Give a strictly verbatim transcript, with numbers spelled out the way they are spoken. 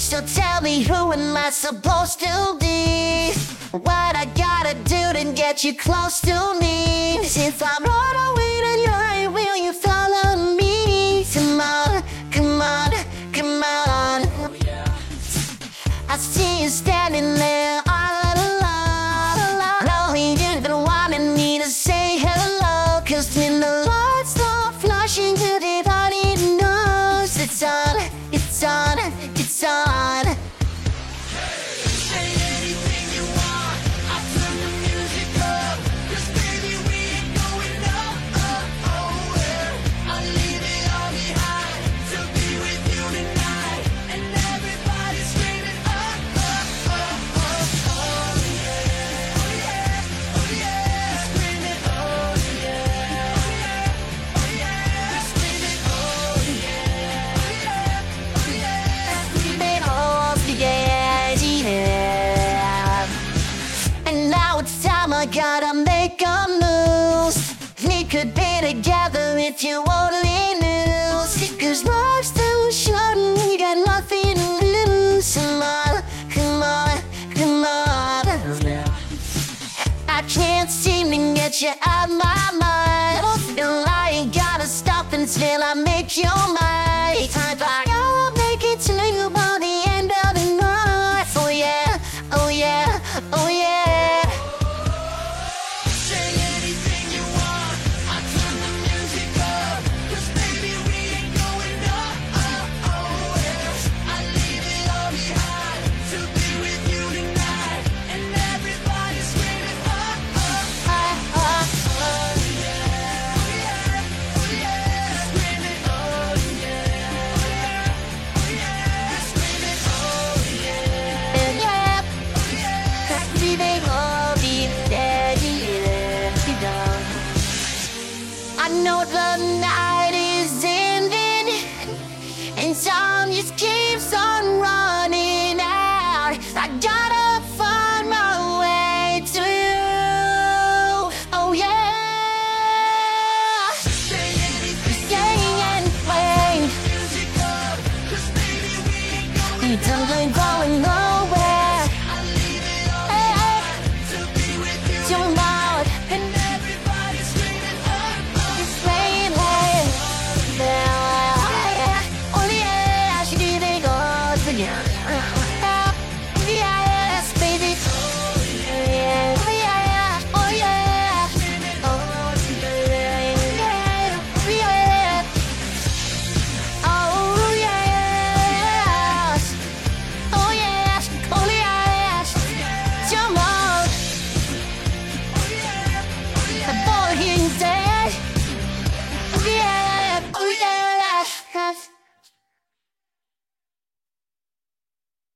So tell me, who am I supposed to be? What I gotta do to get you close to me? Since I'm on the way to you, will you follow me? Come on, come on, come on. I see you standing there all alone. Only you've been wanting me to say hello. Cause when the lights start flashing, everybody knows it's on, it's on, it's on. I gotta make a move. We could be together if you only knew. Cause life's too short and we got nothing to lose. Come on, come on, come on. I can't seem to get you out of my mind. And I ain't gotta stop until I make your mind. Time back, I'll make it to you by the end of the night. Oh yeah, oh yeah, oh yeah. I know the night is ending, and time just keeps on running out. I gotta find my way to you. Oh yeah. Stay and wait. It's only going nowhere. Hey, hey. Tomorrow. Yes, baby. Oh yeah, oh yeah, oh yeah, oh yeah, oh yes, oh yes, oh yes, come on. The boy he's dead. Oh yeah, oh yeah.